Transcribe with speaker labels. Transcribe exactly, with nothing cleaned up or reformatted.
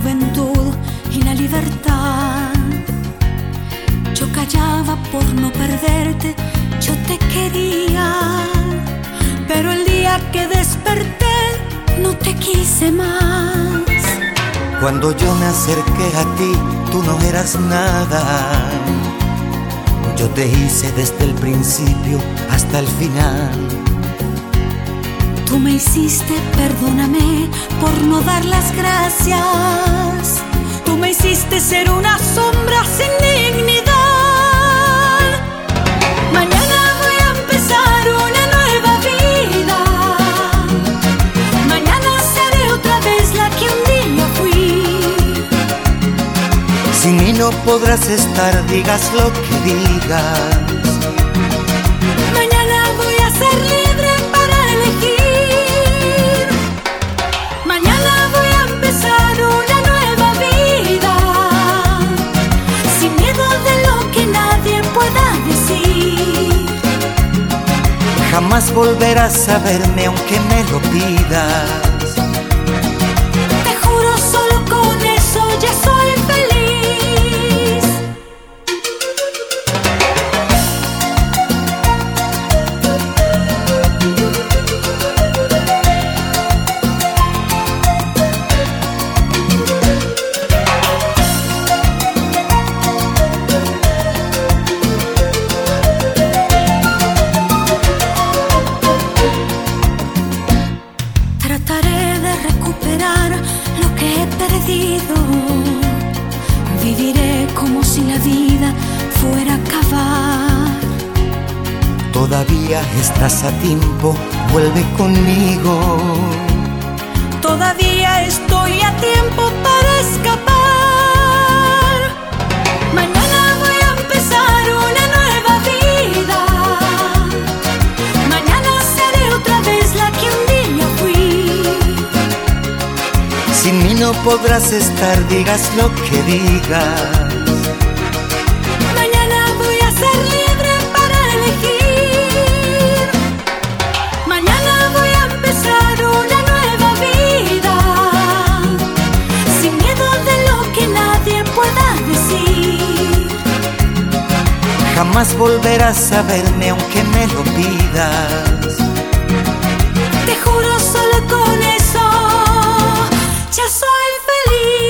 Speaker 1: juventud y la libertad. Yo callaba por no perderte, yo te quería, pero el día que desperté no te quise más.
Speaker 2: Cuando yo me acerqué a ti, tú no eras nada. Yo te hice desde el principio hasta el final.
Speaker 1: Tú me hiciste, perdóname por no dar las gracias. Tú me hiciste ser una sombra sin dignidad. Mañana voy a empezar una nueva vida. Mañana seré otra vez la que un día fui.
Speaker 2: Sin mí no podrás estar, digas lo que digas.
Speaker 1: Mañana voy a ser libre para elegir. Mañana voy a empezar una nueva vida, sin miedo de lo que nadie pueda decir.
Speaker 2: Jamás volverás a verme aunque me lo pidas.
Speaker 1: Te juro, solo con eso ya soy feliz. Trataré de recuperar lo que he perdido. Viviré como si la vida fuera a acabar.
Speaker 2: Todavía estás a tiempo, vuelve conmigo.
Speaker 1: Todavía estoy a tiempo para escapar. Mañana voy a empezar una nueva vida. Mañana seré otra vez la que un día fui.
Speaker 2: Sin mí no podrás estar, digas lo que digas.
Speaker 1: Mañana voy a ser libre para elegir. Mañana voy a empezar una nueva vida, sin miedo de lo que nadie pueda decir.
Speaker 2: Jamás volverás a verme aunque me lo pidas.
Speaker 1: Te juro, solo con eso ya soy feliz.